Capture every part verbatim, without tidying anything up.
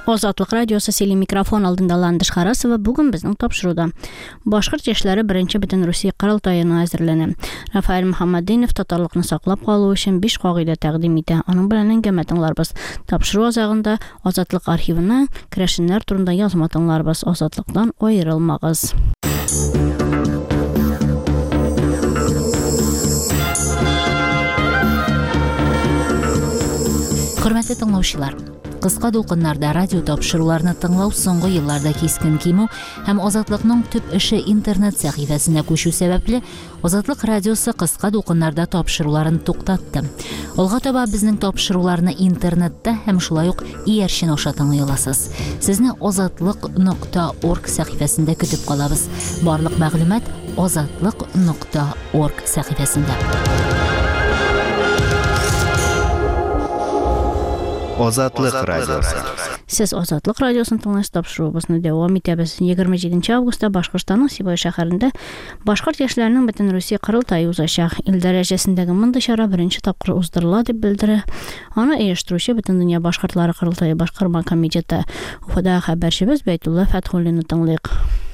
Азатлык радиосы сели микрофон алдында Ландыш Харасова бүген безнең тапшыруда. Башкорт яшьләре беренче бөтен Русия корылтаена әзерләнә. Рафаэль Мөхәммәдинов татарлыкны саклап калу өчен биш кагыйдә тәкъдим итә. Аның белән әңгәмә тыңларбыз. Тапшыру азагында Азатлык архивына керәшеннәр турында язма тыңларбыз. Азатлыктан аерылмагыз. Хөрмәтле тыңлаучылар, кыска дулкыннарда радио тапшыруларны тыңлау соңгы елларда кискен кимү һәм Азатлыкның төп эше интернет сәхифәсенә күчү сәбәпле Азатлык радиосы кыска дулкыннарда тапшыруларын туктатты. Алга таба безнең тапшыруларны интернетта һәм шулай ук иярчен аша тыңлый аласыз. Сезне азатлык нокта орг сәхифәсендә көтеп калабыз. Барлык мәгълүмат азатлык нокта орг сәхифәсендә. Азатлык радиосы. Сез Азатлык радиосын тыңлаш тапшырубызны дәвам итәбез. егерме җиденче августта Башкортстанның Сибай шәһәрендә башкорт яшьләренең бөтен Русия корылтае узачак. Ил дәрәҗәсендәге мондый чара беренче тапкыр уздырыла дип белдерә. Аны оештыручы Бөтен дөнья башкортлары корылтае башкарма комитеты. Уфада хәбәрчебез Бәйтулла Фәтхуллинны тыңлыйк.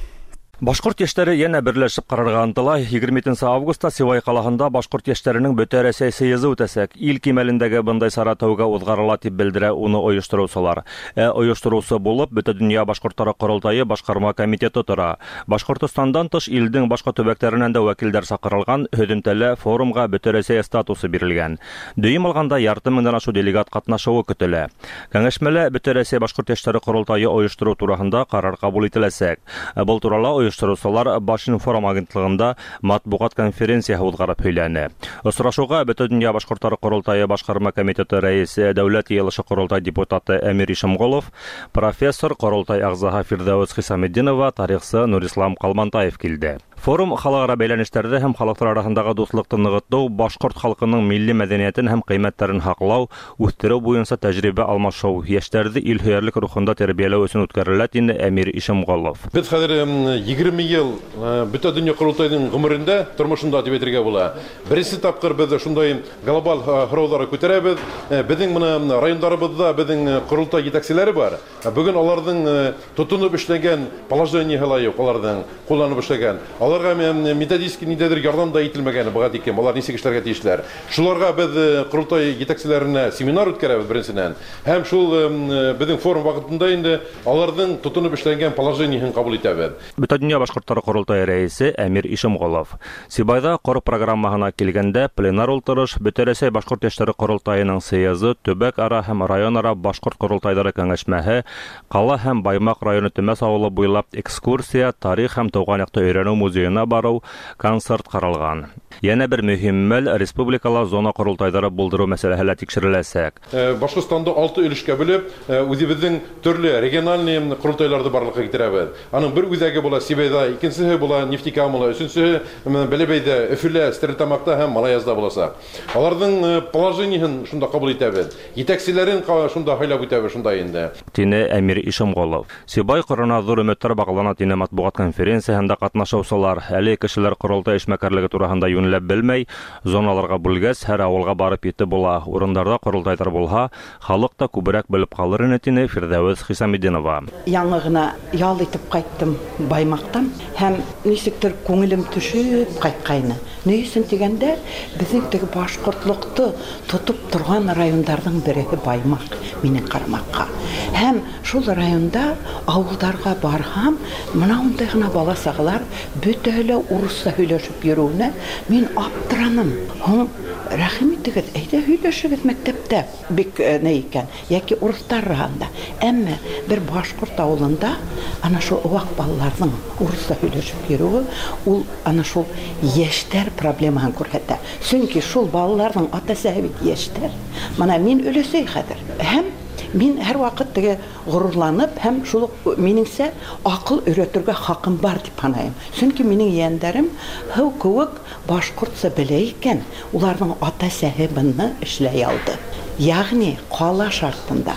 Башкорт яшьләре янә берләшеп карарга ынтыла. егерменче августта Сибай калаһында башкорт яшьләренең бөтен Рәсәй съезы үтәсәк. Ил кимәлендәге бындай сара тәүгә узгарыла дип белдерә уны оештыручылар. Ә оештыручы булып Бөтен дөнья башкортлары корылтае башкарма комитеты тора. Башкортстандан тыш илдең башка төбәкләреннән дә вәкилләр сакырылган, һөдемтәле форумга бөтен Рәсәй статусы бирелгән. Дөем алганда ярты меңнән ашу делегат катнашуы көтелә. Кәңәшмәле бөтен Рәсәй башкорт яшьләре корылтае оештыру турында карар кабул ителәсәк. Бу турыда оештыручылар Башинформ агентлыгында матбугат конференцияһы узгарып һөйләнә. Очрашуга Бөтен дөнья башкортлары корылтае башкарма комитеты рәисе, дәүләт йыелышы корылтай депутаты Әмир Ишемголов, профессор корылтай агзаһы Фирдәүс Хисаметдинова, тарихчы Нурислам Калмантаев килде. Форум халыкара бәйләнешләрдә һәм халыклар арасындагы дуслыкны ныгыту, башкорт халкының милли мәдәниятен һәм кыйммәтләрен хаклау, үстерү буенча тәҗрибә алмашу, яшьләрне илһөярлек рухында тәрбияләү өчен үткәрелә дине Әмир Ишемголов. Без хәзер егерме ел Бөтен дөнья корылтайының гомерендә, тормышында дип әйтергә була. Беренче тапкыр без шундай глобаль хөрәүләр күтәрәбез. Безнең моны районнарыбызда безнең корылтай җитәкчеләре бар. Бүген аларның тотынып эшләгән положениелары юк, аларның кулланып эшләгән. Аларга методический нидәдер ярдәм да ителмәгән буга дикән. Алар ничек эшләргә тиешләр. Шуларга без корылтай җитәкчеләренә семинар үткәрәбез беренчедән. Һәм шул безнең форум вакытында инде аларның тотынып эшләгән положениеһен кабул итәбез. Бөтен дөнья башкортлары корылтае рәисе Әмир Ишемголов. Сибайда коры программаһына килгәндә пленар ултырыш Бөтен Рәсәй башкорт яшьләре корылтаеның съезы, төбәк ара һәм район ара башкорт корылтайлары кәңәшмәһе, кала һәм Баймак районы Төмәс авылы буйлап экскурсия, тарих һәм туган якта өйрәнү музеена бару, концерт каралган. Яна бер мөһим мәл республикала зона корылтайлары булдыру мәсьәләһе тикшереләсәк. Башкортстанда алты өлешкә бүлеп, үзебезнең төрле региональ корылтайларды барлыкка китерәбез. Аның бер үзәге була Сибайда, икенчесе була Нефтекамыла, өченчесе Бәләбәйдә, Өфөлә, Стерлитамакта һәм Малаязда буласа. Аларның положениеһен шунда кабул итәбез. Җитәкчеләрен шунда хайлап үтәбез шунда инде. Тине Әмир Ишемголов. Сибай корына зур өметләр баглана тине матбугат конференциясында катнашучылар, әле кешеләр корылтай эшмәкәрлеге турында юньләп белмәй, зоналарга бүлгәс, һәр авылга барып итеп була. Урыннарда корылтайлар булһа, халык та күбрәк белеп калыр ине тине Фирдәүс Хисаметдинова. Яңа гына ял итеп кайттым Баймактан һәм ничектер күңелем төшеп кайткайны. Ни өчен дигәндә, безнең теге башкортлыкты тотып торган районнарның бере Баймак, минем карамакка. Һәм шул районда авылларга барһам, мондый гына бала сагалар бөтәле урысча һөйләшеп йөрүне мин аптыраным. Һәм рәхим итегез, әйдә һөйләшегез мәктәптә. Бик не икән, яки урыслар районында. Әмма бер башкорт авылында ана шул вак балаларның урысча һөйләшеп йөрүе, ул ана шул яшьтәр проблемаһын күрсәтә. Чөнки шул балаларның ата-әсәсе бит яшьтәр. Менә мин өлесе хәзер. Һәм мин һәр вакыт теге горурланып һәм шул минеңсә акыл өйрәтергә хакым бар дип саныйм. Чөнки минең яндәрем һәү куык башкортча белә икән, уларның ата-әсәсе бунны эшләй алды. Ягъни кала шартында,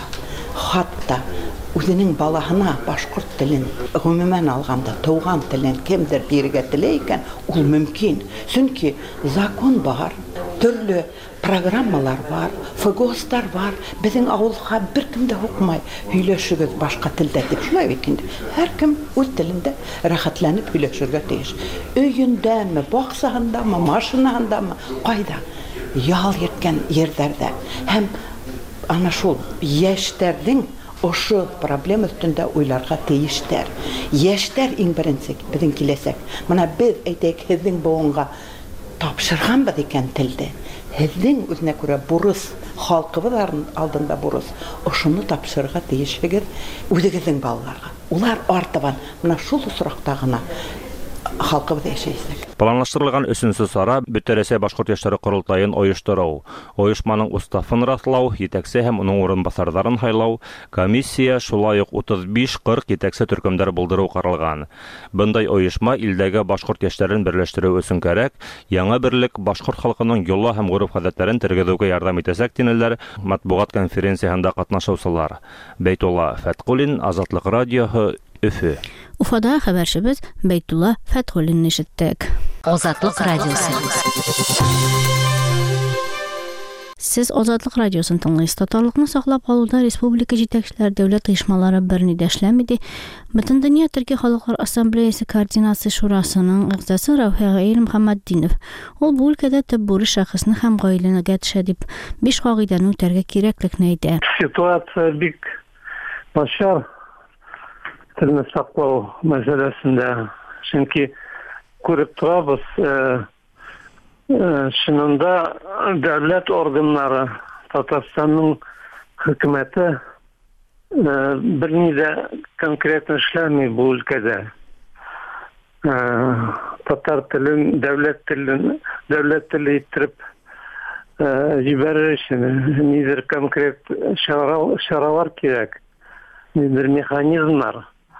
хатта үзенең балаһына башкорт телен гомумән алганда туган телен кемдер бирергә теләй икән, ул мөмкин. Чөнки закон бар. төрле программалар бар, фгостар бар. Безнең авылга беркем дә укмай, һөйләшегез башка телдә дип. Шулай бит инде. Һәркем үз телендә рәхәтләнеп һөйләшергә тиеш. Өендәме, баксагындамы, машинаһындамы, кайда? Ял йөрткән йөрдәрдә. Һәм ана шул яшьтәрнең Ошы проблема өстендә уйларга тиештәр. Яшьтәр иң беренче безнең киләсәк. Менә без әйтәйек, һезнең буынга тапшырганбыз икән телде. Һезнең үзенә күрә бурыс, халкыбыз алдында бурыс. Ошоны тапшырырга тиешсегез үзегезнең балаларга. Улар артабан менә шул осракта гына халкыбыз яшәйсәк. Планлаштырылган өченче сара Бөтәрәсәй башкорт яшьләре корылтайын оештыру, оешманың уставын раслау, җитәкче һәм уның урынбасарларын сайлау, комиссия шулай ук утыз биш-кырк җитәкче төркемдәр булдыру каралган. Бындай оешма илдәге башкорт яшьләрен берләштерү өчен кирәк, яңа берлек башкорт халкының йола һәм гореф-гадәтләрен тергезүгә ярдәм итәсәк динеләр матбугат конференциясында катнашучылар. Бәйтулла Фәткулин, Азатлык радиоһы, Өфе. Уфада хәбәрчебез Бәйтулла Фәткулинны ишеттек. Азатлык радиосы. Сез Азатлык радиосын тыңлыйсыз. Татарлыкны саклап калуда республика җитәкчеләре, дәүләт оешмалары берни дә эшләмиде. Бөтен дөнья Төркия Халыклар Ассамблеясы координация шурасының әгъзасы Равхаил Мөхәммәтдинов. Ул бу өлкәдә төп бурыч шәхесне һәм гаиләгә төшә дип биш кагыйдәне үтәргә кирәклекне әйтә. Ситуация бик начар. Телне саклау мәсьәләсендә, чөнки күреп торабыз, шунында дәүләт органнары, Татарстанның хөкүмәте берни дә конкретно эшләми бу өлкәдә. Татар телен, дәүләт телен, дәүләт теле иттереп җибәрер өчен нидер конкрет чаралар кирәк, нидер механизмнар.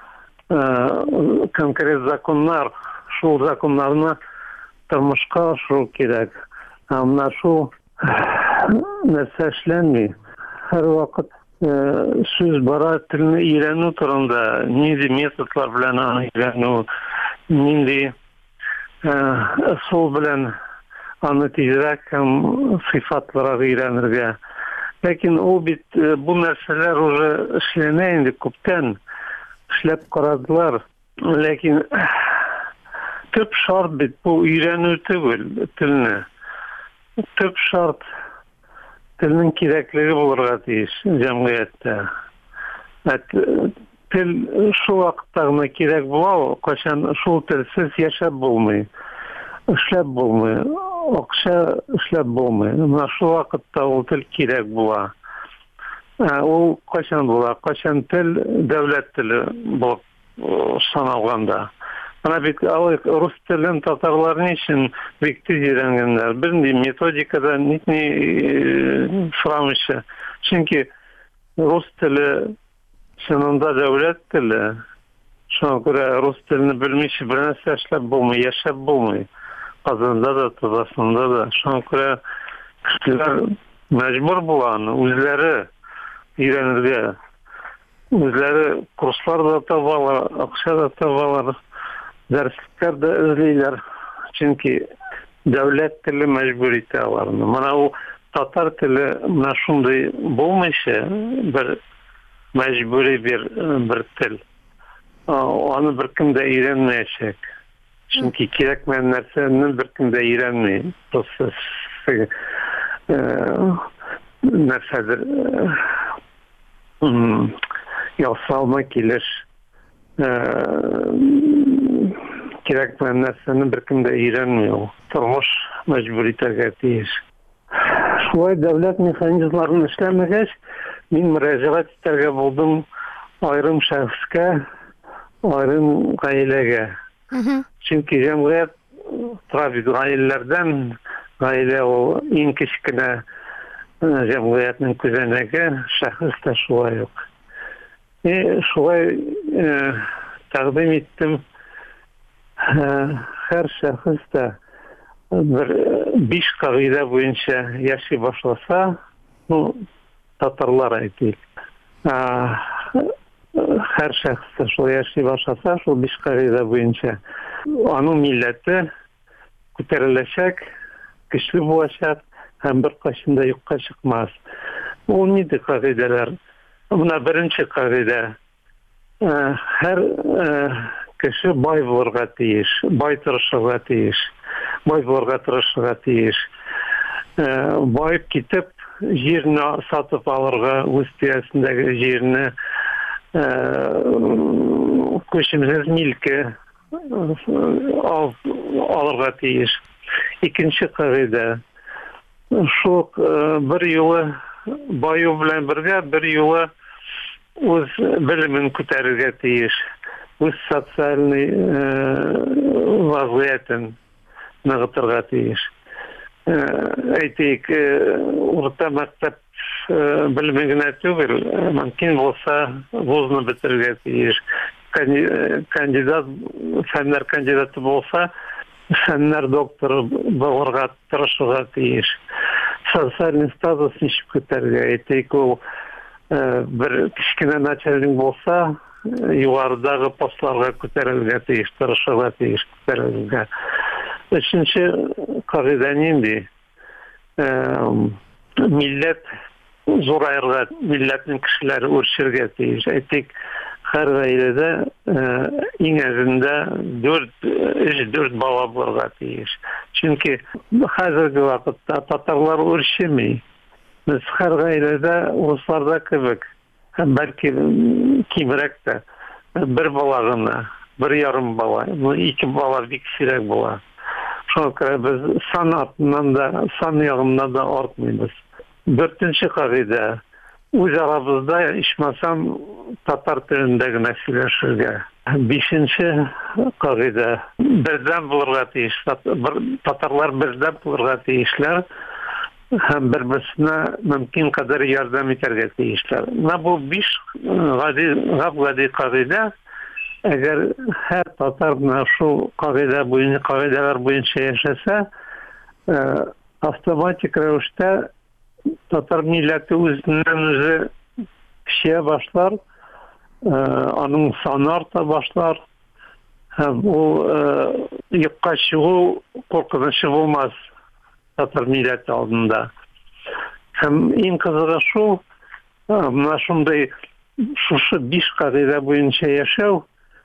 Конкрет законнар, шул законнарны тормышка ашыру кирәк. Менә шул нәрсә эшләнми. Һәр вакыт сүз бара телне өйрәнү турында, нинди методлар белән аны өйрәнү, нинди ысул белән аны тизрәк һәм сыйфатлырак өйрәнергә. Ләкин ул бит бу нәрсәләр уже эшләнә инде күптән. Эшләп карадылар, ләкин төп шарт бит бу өйрәнү түгел телне. Төп шарт телнең кирәклеге булырга тиеш җәмгыятьтә. Тел шул вакытта гына кирәк була, кайчан шул телсез яшәп булмый, эшләп булмый, акча эшләп булмый. Менә шул вакытта ул тел кирәк була. Ул кайчан була, кайчан тел дәүләт теле булып саналганда. Менә бит рус телен татарлар өчен бик тиз өйрәнгәннәр. Бернди методикада нитни фрамышы. Чөнки рус теле шунында дәүләт теле. Шуңа күрә рус телене белмичә бер нәрсә эшләп булмый, яшәп булмый. Казанда да, Татарстанда да. Шуңа күрә кешеләр мәҗбүр булган үзләре өйрәнергә. Үзләре курслар да табалар, акча да табалар, дәреслектәр дә эзлиләр. Чөнки дәүләт теле мәҗбүр итә аларны. Менә ул татар теле менә шундый булмыйча бер мәҗбүри бер бер тел. Аны беркем дә өйрәнмәячәк. Чөнки кирәкмәгән нәрсәне беркем дә өйрәнмәй. Процесс нәрсәдер ясалма килеш кирәкмәгән нәрсәне беркем дә өйрәнмәй. Тормыш мәҗбүр итәргә тиеш. Шулай дәүләт механизмларын эшләмәгәч, мин мөрәҗәгать итәргә булдым айрым шәхескә, айрым гаиләгә. Чөнки җәмгыять трафик гаиләләрдән, гаилә ул иң кечкенә җәмгыятьнең күзәнәге, шәхес тә шулай ук. И шулай тәкъдим иттем, һәр шәхес тә бер биш кагыйдә буенча яши башласа, ну, татарлар әйтик. Һәр шәхес тә шул яши башласа, шул биш кагыйдә буенча аның милләте күтәреләчәк, көчле булачак, һәм бер кайчан да юкка чыкмас. Ул нидә кагыйдәләр? Буна беренче кагыйдә. Һәр кеше бай булырга тиеш, бай тырышырга тиеш, бай булырга тырышырга тиеш. Байып китеп, җирне сатып алырга, үз тирәсендәге җирне күчемсез милке алырга тиеш. Икенче кагыйдә. Шул бер юлы баю белән бергә бер юлы үз белемен күтәрергә тиеш. Үз социальный вазгыятен ныгытырга тиеш. Әйтик, урта мәктәп белеме генә түгел, мөмкин булса вузны бетерергә тиеш. Кандидат, фәннәр кандидаты булса, фәннәр докторы булырга тырышырга тиеш. Социальный статус ничек күтәрергә? Әйтик, ул бер кичкенә начальник булса, югарыдагы постларга күтәрелергә тиеш, тырышырга тиеш, күтәрелергә. Өченче кагыйдә нинди? Милләт зурайырга, милләтнең кешеләре үрчергә тиеш. Әйтик, һәр гаиләдә иң әзендә дүрт бала булырга тиеш. Чөнки хәзерге вакытта татарлар үрчеми. Без һәр гаиләдә русларда кебек, бәлки кимрәк тә, бер бала гына, бер ярым бала, ике бала бик сирәк була. Шуңа күрә без сан атыннан да, сан ягыннан да артмыйбыз. Дүртенче кагыйдә. Үз арабызда ичмасам татар телендә генә сөйләшергә. Бишенче кагыйдә. Бердәм булырга тиеш. Татарлар бердәм булырга тиешләр. Һәм бер-берсенә мөмкин кадәр ярдәм итәргә тиешләр. Менә бу биш гади кагыйдә. Әгәр һәр татар менә шул кагыйдә буенча, кагыйдәләр буенча яшәсә, автоматик рәвештә татар милләте үзеннән-үзе пешә башлар, аның саны арта башлар. Һәм ул юкка чыгу куркынычы булмас татар милләте алдында. Һәм иң кызыгы шул, менә шундай шушы биш кагыйдә буенча яшәү,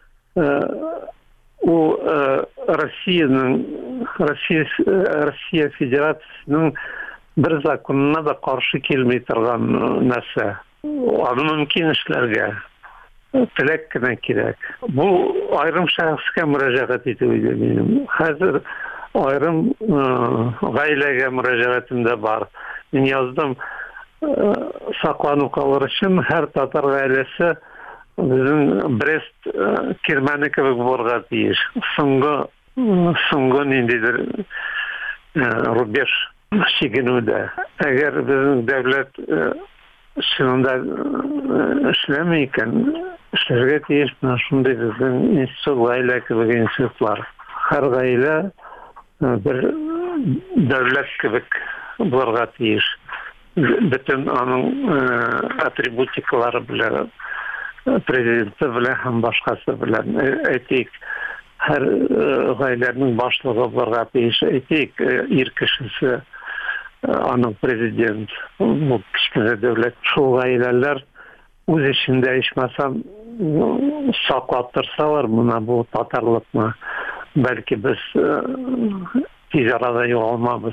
ул Россиянең, Россия Россия Федерациясының бер законына да каршы килми торган нәрсә. Аны мөмкин эшләргә теләк кенә кирәк. Бу айрым шәхескә мөрәҗәгать итү иде минем. Хәзер айрым гаиләгә мөрәҗәгатем дә бар. Мин яздым, саклану калыр өчен һәр татар гаиләсе безнең Брест кирмәне кебек булырга тиеш. Соңгы соңгы ниндидер рубеж чигенүдә. Әгәр безнең дәүләт шунда эшләмәй икән, эшләргә тиеш менә шундый безнең институт, гаилә кебек институтлар. Һәр гаилә бер дәүләт кебек булырга тиеш. Бөтен аның атрибутикалары белән, президенты белән һәм башкасы белән. Әйтик, һәр гаиләнең башлыгы булырга тиеш. Әйтик, ир кешесе, аның президент, бу кичкенә дәүләт. Шул гаиләләр үз эчендә ичмасам саклап торсалар, менә бу татарлыкны, бәлки без тиз арада югалмабыз.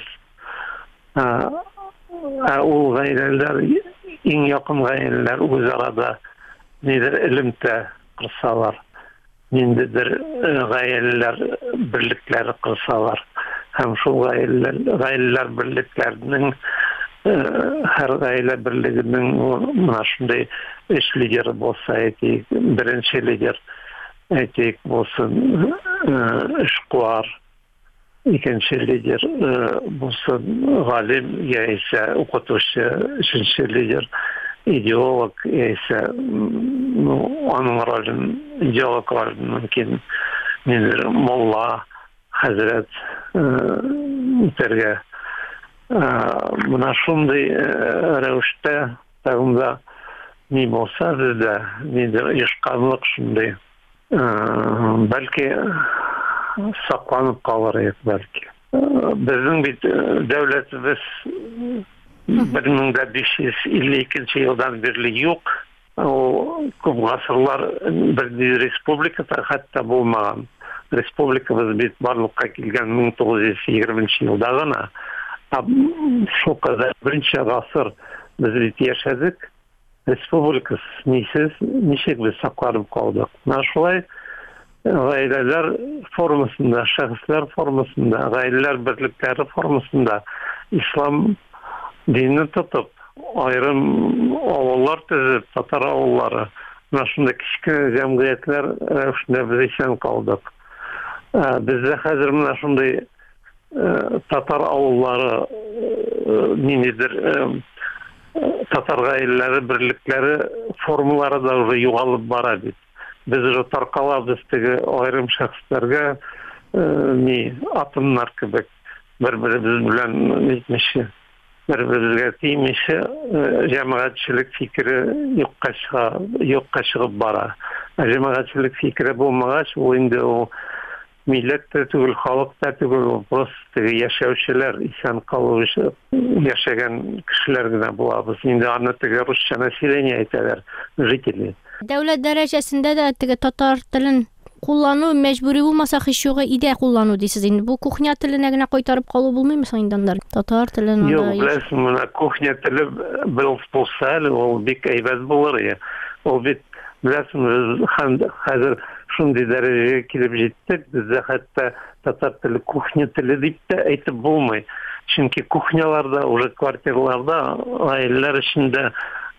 Ул гаиләләр, иң якын гаиләләр үз арада нидер элемтә кырсалар, ниндидер гаиләләр берлекләре кырсалар, һәм шул гаиләләр берлекләренең, һәр гаилә берлегенең менә шундай эш лидеры булса, әйтик, беренче лидер, әйтик, булсын эшкуар, икенче лидер булсын галим яисә укытучы, өченче лидер идеолог яисә аның ролен, идеолог ролен мөмкин нидер молла, хәзрәт үтәргә. Менә шундый рәвештә тагында ни булса бездә, нидер ешканлык шундый, бәлки сакланып калыр идек, бәлки. Безнең бит дәүләтебез bir ming besh yuz ellik ikkinchi yıldan beri yok. O күп гасырлар bir республикада хәтта булмаган. Республикабыз бит барлыкка килгән мең тугыз йөз егерменче елда гына. Шу кадәр беренче гасыр без бит яшәдек. Республика нисез, ничек без сакланып калдык. Менә шулай гаиләләр формасында, шәхесләр формасында, гаиләләр берлекләре формасында ислам dinni tutup ayrım avullar tüzüp, Tatar avulları. Менә шундай кичкене җәмгыятьләр рәвешендә без исән калдык. Бездә хәзер менә шундай татар авыллары ниндидер татар гаиләләре берлекләре формалары да уже югалып бара бит. Без уже таркалабыз теге аерым шәхесләргә ни атымнар кебек бер-беребез белән нитмешә bir-birimizga tiymişi cemaatçilik fikri yokka çıga, yokka çıgıp bara. Cemaatçilik fikri bulmagaç, o indi o millet de tügül, halk da tügül, просто yaşayışçılar, isan kalışı, yaşayan kişiler gine bulabız. Indi anlatıga Rusça nasilение aytalar, жители. Devlet derecesinde de tege Tatar tilin kullanı mecburi bulmasa hiç yok ide kullanı deysiz. Indi bu kuhnya tiline gine koytarıp kalı bulmayı mı sayındanlar? Tatar tilin yok, bilirsin, buna kuhnya tili bilip bulsa, o bik eyvaz bulur ya. O bit, bilirsin, hazır şunday dereceye kilip jittik, bizde hatta Tatar tili kuhnya tili deyip de aytıp bulmay. Çünkü kuhnyalarda, уже kvartirlarda, aileler içinde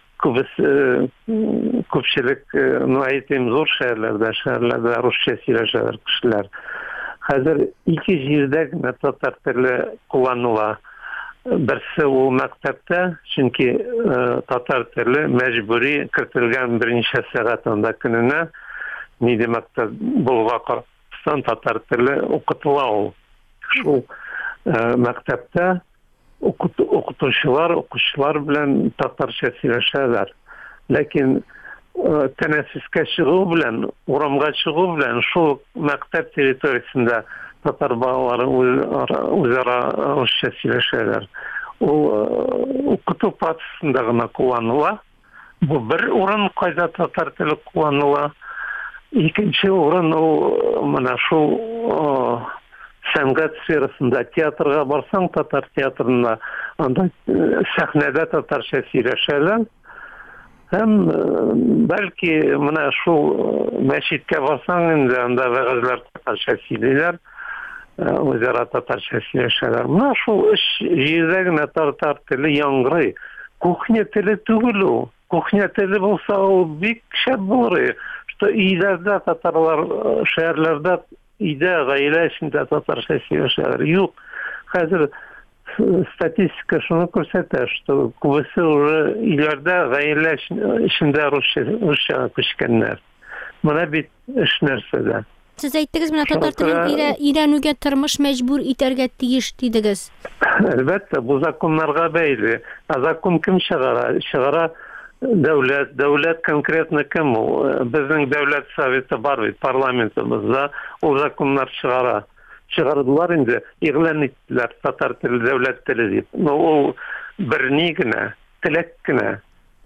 ko'pchilik ну aytayım zo'r shaharlarda shaharlarda ruscha сөйләшәләр кешеләр. Хәзер ике җирдә генә татар теле кулланыла. Берсе ул мәктәптә, чөнки татар теле мәҗбүри кертелгән берничә сәгать анда көненә ни демәктә булга карап татар теле укытыла ул. Шул мәктәптә okutuşlar, okuşlar bilen Tatarça söyleşerler. Lakin teneffüske çıkığı bilen, uğramga çıkığı bilen şu mektep teritoriyasında Tatar bağları üzere Rusça söyleşerler. O okutu patısında gına kullanıla. Bu bir oran kayda Tatar tili kullanıla. İkinci oran o mana şu Сәнгать сферасында театрга барсаң, татар театрында анда сәхнәдә татарча сөйләшәләр. Һәм бәлки менә шул мәчеткә барсаң инде анда вәгазьләр татарча сөйлиләр, үзара татарча сөйләшәләр. Менә шул эш җирдә генә татар теле яңгырый. Кухня теле түгел ул. Кухня теле булса ул бик шәп булыр. Что өйләрдә татарлар шәһәрләрдә İde gaile içinde Tatarca söylüyorlar. Yok. Hazır statistika şunu gösteriyor. Что kubası ileride gaile içinde Rusça Rusça kuşkenler. Buna bir iş nersede. Siz ayttınız mı Tatar tilini İran'ıga tırmış mecbur iterge tiyiş dediniz. Elbette bu zakonlarga beyli. Zakon kim çıgara? Çıgara devlet, devlet konkretno kim o? Bizning devlet совeti var bit parlamentimizda o zakonlar çıgara. Çıgardılar indi, ilan ettiler Tatar tili devlet tili deyip. O bir nigine, tilekkine,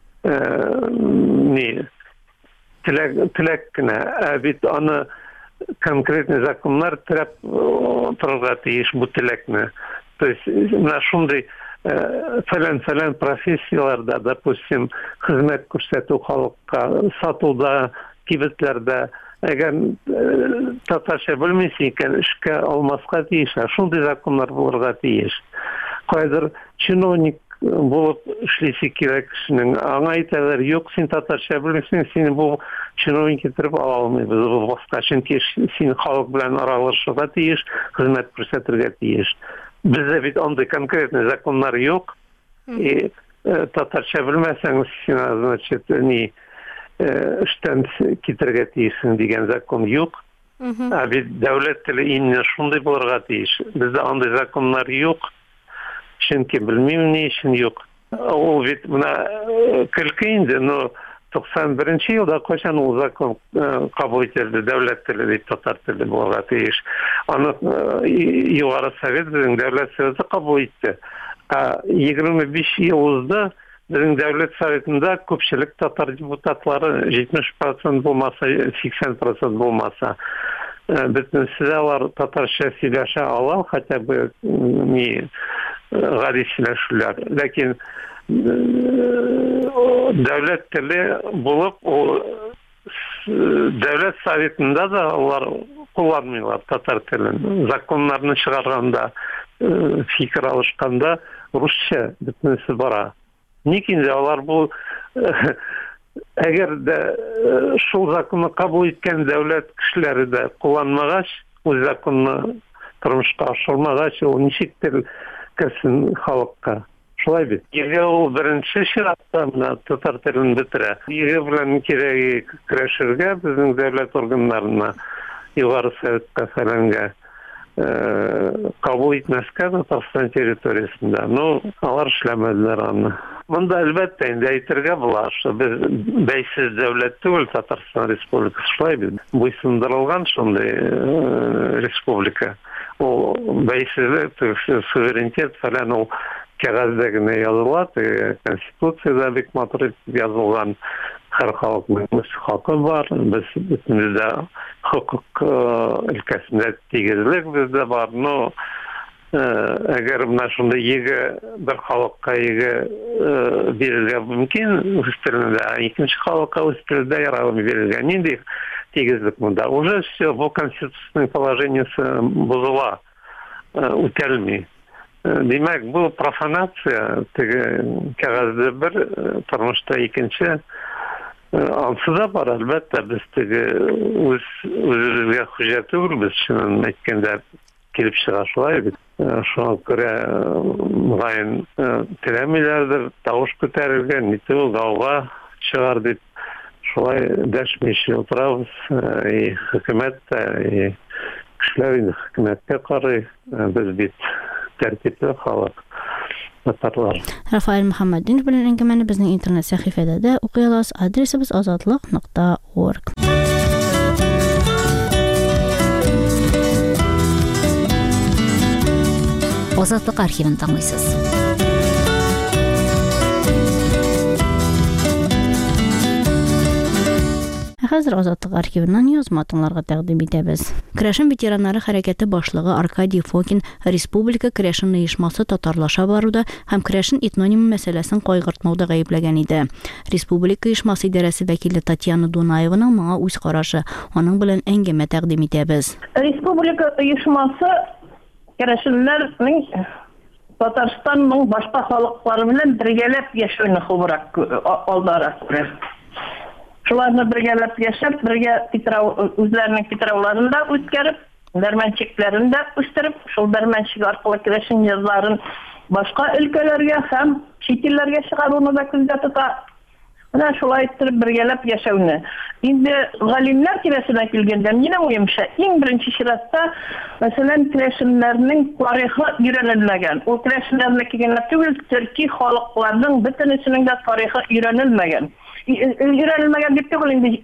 ne, tilekkine, bit onu konkretni zakonlar trep turga tiyiş bu tilekne. То есть, на şunday falan-falan professiyalarda, допустим, hizmet күрсәтү халыкка, сатуда, кибетләрдә, әгәр татарча белмисең икән, эшкә алмаска тиеш, шундый законнар булырга тиеш. Кайдыр чиновник булып эшлисе кирәк кешенең, аңа әйтәләр, юк, син татарча белмисең, син бу чиновник итеп ала алмыйбыз, бу башка, чөнки син халык белән аралашырга тиеш, хезмәт күрсәтергә тиеш. Bizde bir anda konkretne zakonlar yok. E, Tatarça bilmezseniz sizin значит, ni işten kitirge tiysin diyen zakon yok. Bir devlet tili inne şunday bulurga tiyiş. Bizde anda zakonlar yok. Çünkü bilmeyim ne için yok. O bit buna kılkıyınca, no туксан беренче елда кайчан ул закон кабул ителде, дәүләт теле дип татар теле булырга тиеш. Аны Югары Совет безнең дәүләт советы кабул итте. егерме биш елда безнең дәүләт советында күпчелек татар депутатлары җитмеш процент булмаса, сиксән процент булмаса, бөтенесе дә алар татарча сөйләшә ала, хотя бы ни гади сөйләшүләр. Ләкин дәүләт теле булып, дәүләт советында да алар кулланмыйлар татар телен. Законнарны чыгарганда, фикер алышканда русча бөтенесе бара. Ник инде алар бу әгәр дә шул законны кабул иткән дәүләт кешеләре дә кулланмагач, үз законны тормышка ашырмагач, ул ничектер керсен халыкка. Шулай бит. Егә ул беренче чиратта менә татар телен бетерә. Егә белән кирәге көрәшергә безнең дәүләт органнарына, Югары Советка фәләнгә кабул итмәскә Татарстан территориясында. Ну, алар эшләмәделәр аны. Монда әлбәттә инде әйтергә була, что без бәйсез дәүләт түгел Татарстан Республикасы, шулай бит. Буйсындырылган шундый республика. Ул бәйсезлек, суверенитет фәлән ул кәгазьдә генә языла, Конституциядә бик матур язылган. Һәр халыкның үз хакы бар, без бөтенебездә хокук өлкәсендә тигезлек бездә бар. Но әгәр менә шундай еге бер халыкка еге бирергә мөмкин, үз телендә, икенче халыкка үз телендә яравын бирергә. Нинди тигезлек монда? Уже все, бу конституционный положениесе бозыла, үтәлми. Димәк, бу профанация, теге кәгазьдә бер, тормышта икенче. Ансы да бар, әлбәттә, без теге үз үзебезгә хуҗа түгелбез, чынын әйткәндә килеп чыга шулай бит. Шуңа күрә мөгаен теләмиләрдер, тавыш күтәрергә, нитү гауга чыгар дип шулай дәшмичә утырабыз. И хөкүмәт тә, и кешеләр инде хөкүмәткә карый, без бит тәртипле халык. Рафаэль Мөхәммәдинов белән әңгәмәне безнең интернет сәхифәдә дә укый аласыз. Адресыбыз азатлык нокта орг. Азатлык архивын тыңлыйсыз. Хәзер Азатлык архивыннан язма тыңларга тәкъдим итәбез. Керәшен ветераннары хәрәкәте башлыгы Аркадий Фокин Республика Керәшен оешмасы татарлаша баруда һәм Керәшен этнонимы мәсьәләсен кайгыртмауда гаепләгән иде. Республика оешмасы идарәсе вәкиле Татьяна Дунаеваның моңа үз карашы, аның белән әңгәмә тәкъдим итәбез. Республика оешмасы Керәшеннәрнең Татарстанның башка халыклары белән бергәләп яшәүне хубрак алдарак күрә. Шуларны бергәләп яшәп, бергә үзләренең фитрауларында үткәреп, дәрмәнчекләрендә үстереп, шул дәрмәнчек аркылы Керәшен язларын башка өлкәләргә һәм чит илләргә чыгаруны да күздә тота. Менә шулай итеп бергәләп яшәүне. Инде галимнәр тирәсенә килгәндә, минем уемча, иң беренче чиратта, мәсәлән, Керәшеннәрнең тарихы өйрәнелмәгән. Ул Керәшеннәрне килгәннәр түгел, төрки халыкларның бөтенесенең дә тарихы өйрәнелмәгән. Өйрәнелмәгән дип түгел инде,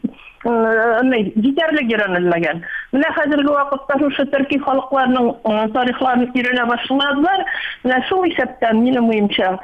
җитәрлек өйрәнелмәгән. Менә хәзерге вакытта шушы төрки халыкларның тарихларын өйрәнә башладылар. Менә шул исәптән минем уемча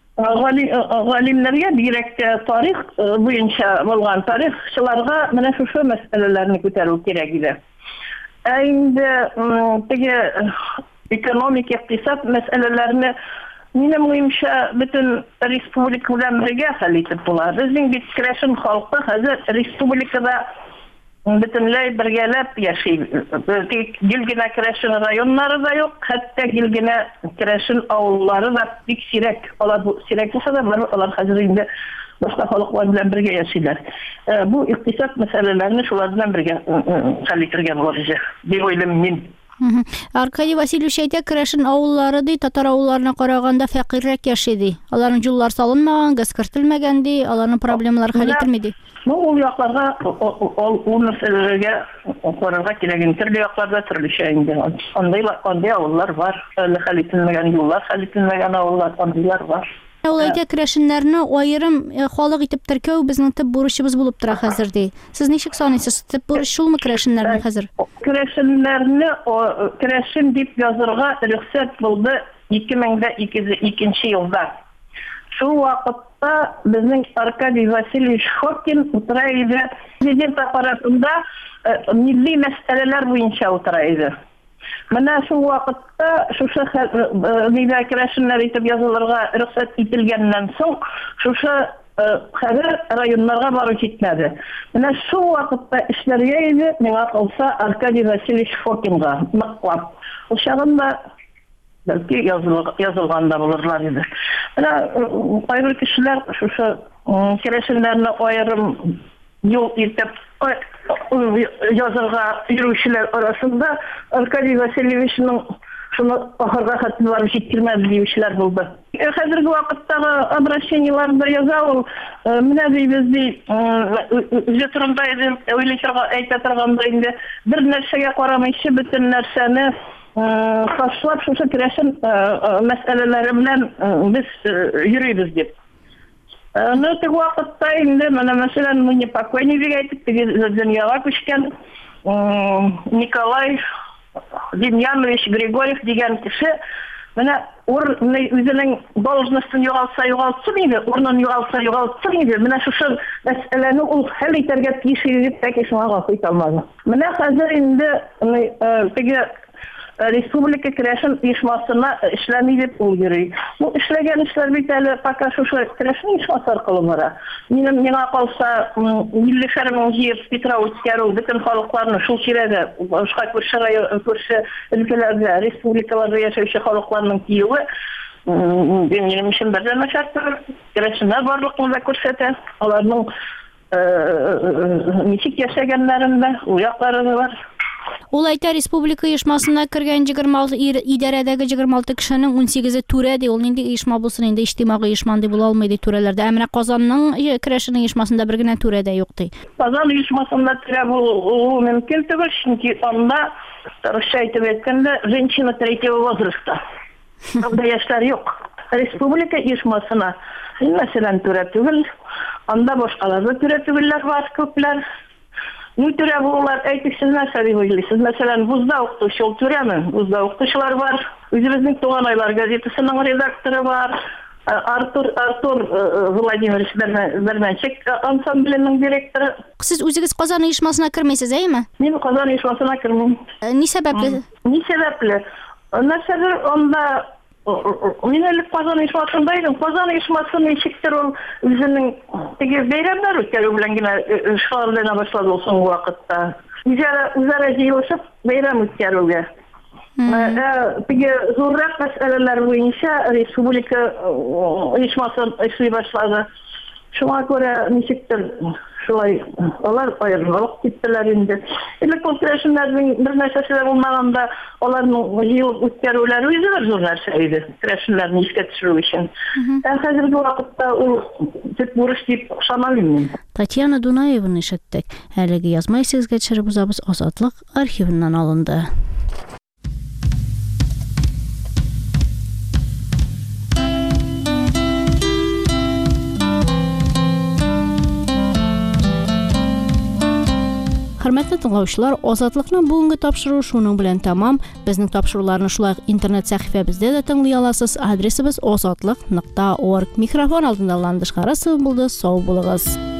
галимнәргә бигрәк тарих буенча булган тарихчыларга менә шушы мәсьәләләрне күтәрү кирәк иде. Ә инде теге экономик, икътисад мәсьәләләрне минем уемча бөтен республика белән бергә хәл итеп була. Безнең бит Керәшен халкы хәзер республикада бөтенләй бергәләп яши. Гилгенә Керәшен районнары да юк, хәтта гилгенә Керәшен авыллары да бик сирәк. Алар бу сирәк булса да, алар хәзер инде башка халыклар белән бергә яшиләр. Бу икътисад мәсьәләләрне шулар белән бергә хәл итәргә була дип уйлыйм мин. Аркадий Васильевич әйтә, Керәшен авыллары ди, татар авылларына караганда фәкыйрәк яши ди. Аларның юллар салынмаган, газ кертелмәгән ди, аларның проблемалары хәл ителми ди. Ну, ул якларга, ул мәсьәләләргә карарга кирәк. Төрле якларда төрлечә инде. Андый андый авыллар бар, хәл ителмәгән юллар, хәл ителмәгән авыллар, андыйлар бар. Олайда керәшеннәрне айырым халык итеп теркәү безнең төп бурычыбыз булып тора хәзердә. Сез ничек саныйсыз? Төп бурыч шулмы керәшеннәрнең хәзер? Керәшеннәрне керәшен дип язырга рөхсәт булды ике мең икенче елда. Шул вакытта безнең Аркадий Васильевич Хокин утыра иде. Президент аппаратында милли мәсьәләләр буенча утыра иде. Менә шул вакытта шушы милли керәшеннәр итеп язылырга рөхсәт ителгәннән соң шушы хәзер районнарга барып җитмәде. Менә шул вакытта эшләргә иде, миңа калса Аркадий Васильевич Хокинга ныклап. Ул чагында бәлки язылган да булырлар иде. Менә кайбер кешеләр шушы керәшеннәрне аерым юл итеп язырга йөрүчеләр арасында Аркадий Васильевичның шуны ахырга хәтле барып җиткермәде диючеләр булды. Хәзерге вакыттагы обращениеларда яза ул, менә дибез ди, үзе турында уйлашырга әйтә торганда инде бер нәрсәгә карамыйча бөтен нәрсәне ташлап шушы керәшен мәсьәләләре белән без йөрибез дип. Ну, теге вакытта инде менә мәсәлән, мне покойный дип әйтеп, дөньяга күчкән Николай Демьянович Григорьев дигән кеше менә үзенең должностын югалтса югалтсын иде, урынын югалтса югалтсын иде. Менә шушы мәсьәләне ул хәл итәргә тиеш иде дип тәки шуңа гафу итә алмады. Менә хәзер инде теге республика керәшен оешмасына эшләми дип ул йөри. Бу эшләгән эшләр бит әле пока шушы керәшен оешмасы аркылы бара. Минем миңа калса милли фәрман җыеп Петрау үткәрү бөтен халыкларны шул тирәдә, башка күрше район, күрше өлкәләрдә, республикаларда яшәүче халыкларның киюе минем өчен бер дә начар түгел. Керәшеннәр барлыкны да күрсәтә. Аларның ничек яшәгәннәрен дә, уяклары да бар. Ул әйтә, республика оешмасына кергән егерме алты идарәдәге егерме алты кешенең ун сигезе түрә ди. Ул нинди оешма булсын инде, иҗтимагый оешма ди була алмый ди түрәләрдә. Ә менә Казанның керәшен оешмасында бер генә түрә дә юк ди. Казан оешмасында түрә булу мөмкин түгел, чөнки анда русча әйтеп әйткәндә женщина третьего возраста. Анда яшьләр юк. Республика оешмасына мәсәлән түрә түгел, анда башкаларда түрә түгелләр бар күпләр. Ну, түрә булулар әйтексез нәрсә дип уйлыйсыз. Мәсәлән, вузда укытучы ул түрәме? Вузда укытучылар бар. Үзебезнең Туган айлар газетасының редакторы бар. Артур Артур Владимирович Бермәнчек ансамбленең директоры. Сез үзегез Казан оешмасына кермәйсез, әйме? Мин Казан оешмасына кермим. Ни сәбәпле? Ни сәбәпле? Нәрсәдер анда мин әле Казан оешмасында идем. Казан оешмасы ничектер ул үзенең теге бәйрәмнәр үткәрү белән генә шөгыльләнә башлады ул соңгы вакытта. Үзара җыелышып бәйрәм үткәрүгә. Теге зуррак мәсьәләләр буенча республика оешмасы эшли башлады. Шуңа күрә ничектер шулай алар аерылып киттеләр инде. Электрон керәшеннәрнең бер нәрсәсе дә булмаганда аларның ел үткәрүләре үзе бер зур нәрсә иде. Керәшеннәрне искә төшерү өчен. Ә хәзерге вакытта ул төп бурыч дип саналмый. Татьяна Дунаеваны ишеттек. Әлеге язма исегезгә төшереп узабыз, Азатлык архивыннан алынды. Хөрмәтле тыңлаучылар, Азатлыкның бүгенге тапшыруы шуның белән тәмам. Безнең тапшыруларны шулай интернет сәхифәбездә дә тыңлый аласыз. Адресыбыз азатлык нокта орг. Микрофон алдында Ландыш Харасова булды. Сау булыгыз.